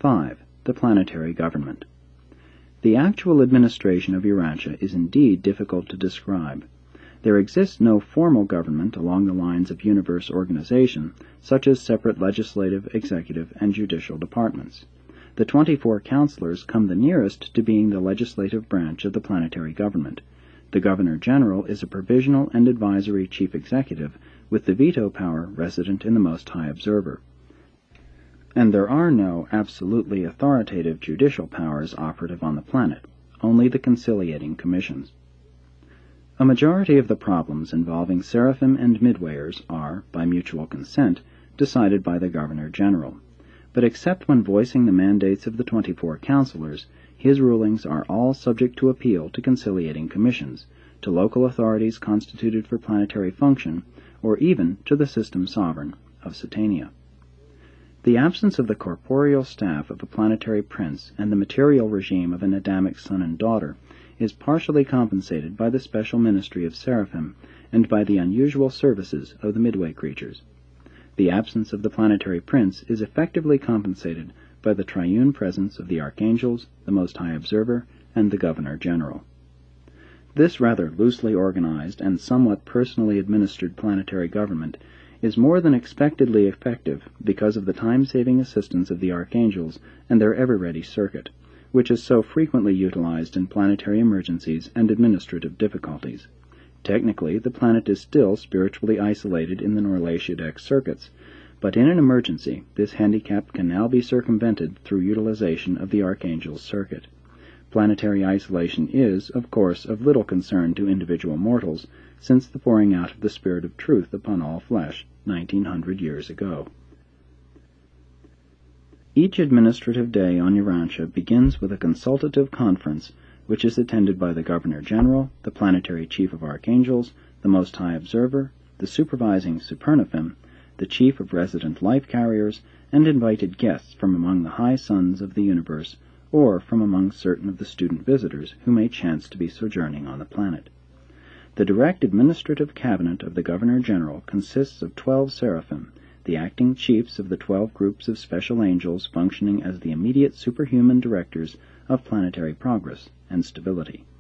5. The planetary government. The actual administration of Urantia is indeed difficult to describe. There exists no formal government along the lines of universe organization, such as separate legislative, executive, and judicial departments. The 24 counselors come the nearest to being the legislative branch of the planetary government. The Governor-General is a provisional and advisory chief executive, with the veto power resident in the Most High Observer. And there are no absolutely authoritative judicial powers operative on the planet, only the conciliating commissions. A majority of the problems involving seraphim and midwayers are, by mutual consent, decided by the Governor-General. But except when voicing the mandates of the 24 counselors, his rulings are all subject to appeal to conciliating commissions, to local authorities constituted for planetary function, or even to the system sovereign of Satania. The absence of the corporeal staff of a planetary prince and the material regime of an Adamic son and daughter is partially compensated by the special ministry of seraphim and by the unusual services of the midway creatures. The absence of the planetary prince is effectively compensated by the triune presence of the archangels, the Most High Observer, and the Governor-General. This rather loosely organized and somewhat personally administered planetary government is more than expectedly effective because of the time-saving assistance of the archangels and their ever-ready circuit, which is so frequently utilized in planetary emergencies and administrative difficulties. Technically, the planet is still spiritually isolated in the Norlatiadex circuits, but in an emergency, this handicap can now be circumvented through utilization of the Archangel's circuit. Planetary isolation is, of course, of little concern to individual mortals, since the pouring out of the Spirit of Truth upon all flesh, 1900 years ago. Each administrative day on Urantia begins with a consultative conference, which is attended by the Governor-General, the Planetary Chief of Archangels, the Most High Observer, the Supervising Supernaphim, the Chief of Resident Life Carriers, and invited guests from among the high sons of the universe, or from among certain of the student visitors who may chance to be sojourning on the planet. The direct administrative cabinet of the Governor-General consists of 12 seraphim, the acting chiefs of the 12 groups of special angels functioning as the immediate superhuman directors of planetary progress and stability.